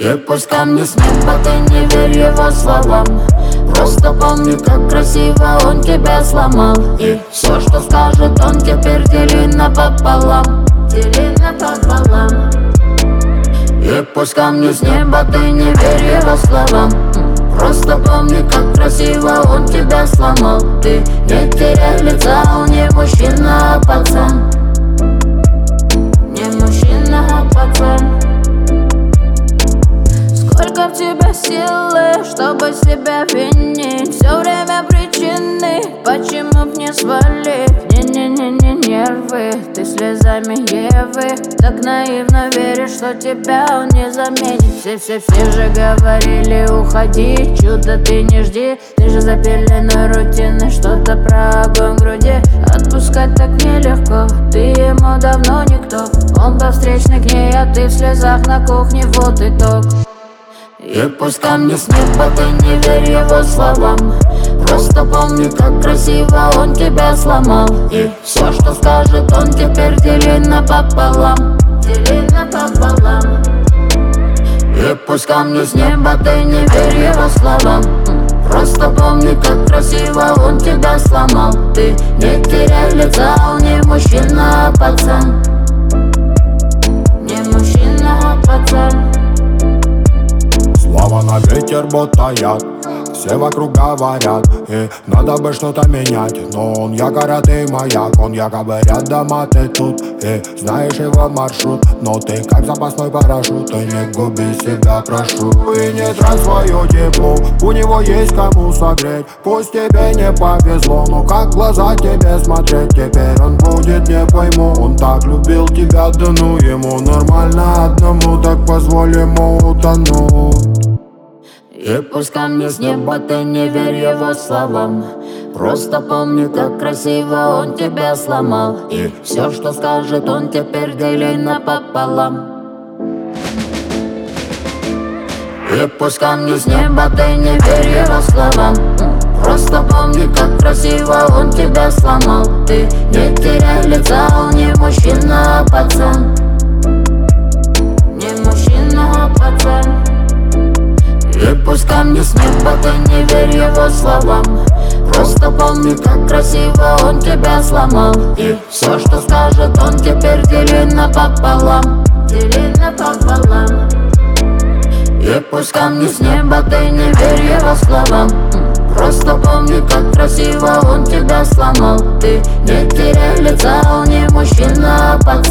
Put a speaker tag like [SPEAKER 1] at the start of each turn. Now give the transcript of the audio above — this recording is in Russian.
[SPEAKER 1] И пусть камни с неба, ты не верь его словам. Просто помни, как красиво он тебя сломал. И все, что скажет он, теперь дели напополам. Дели напополам. И пусть камни с неба, ты не верь его словам. Просто помни, как красиво он тебя сломал. Ты не теряй лица, он не мужчина, а пацан. Не мужчина, а пацан. Сколько в тебе силы, чтобы себя винить? Все время причины, почему б не свалить? Не-не-не-не нервы, ты слезами Евы. Так наивно веришь, что тебя он не заменит. Все же говорили, уходи, чудо ты не жди. Ты же запиленной рутиной, что-то про огонь в груди. Отпускать так нелегко, ты ему давно никто. Он по встречной к ней, а ты в слезах на кухне, вот итог. И пусть камни с неба, ты не верь его словам. Просто помни, как красиво он тебя сломал. И все, что скажет он, теперь дели напополам. Дели напополам. И пусть камни с неба, ты не верь его словам. Просто помни, как красиво он тебя сломал. Ты не теряй лица, он не мужчина, а пацан. Не мужчина, а пацан.
[SPEAKER 2] Слова на ветер, будто яд. Все вокруг говорят, и надо бы что-то менять. Но он якорь, а ты маяк. Он якобы рядом, а ты тут. И знаешь его маршрут, но ты как запасной парашют. Ты не губи себя, прошу. И не трать свое тепло, у него есть кому согреть. Пусть тебе не повезло, но как в глаза тебе смотреть? Теперь он будет, не пойму. Он так любил тебя, да ну ему нормально одному. Так позволь ему утонуть.
[SPEAKER 1] И пусть камни с неба, ты не верь его словам. Просто помни, как красиво он тебя сломал. И все, что скажет он, теперь дели напополам. И пусть камни с неба, ты не верь его словам. Просто помни, как красиво он тебя сломал. Ты не теряй лица, он не мужчина, а пацан. Не мужчина, а пацан. И пусть камни с неба, ты не верь его словам. Просто помни, как красиво он тебя сломал. И все, что скажет он, теперь дели напополам. Дели напополам. И пусть камни с неба, ты не верь его словам. Просто помни, как красиво он тебя сломал. Ты не теряй лица, он не мужчина, а пацан.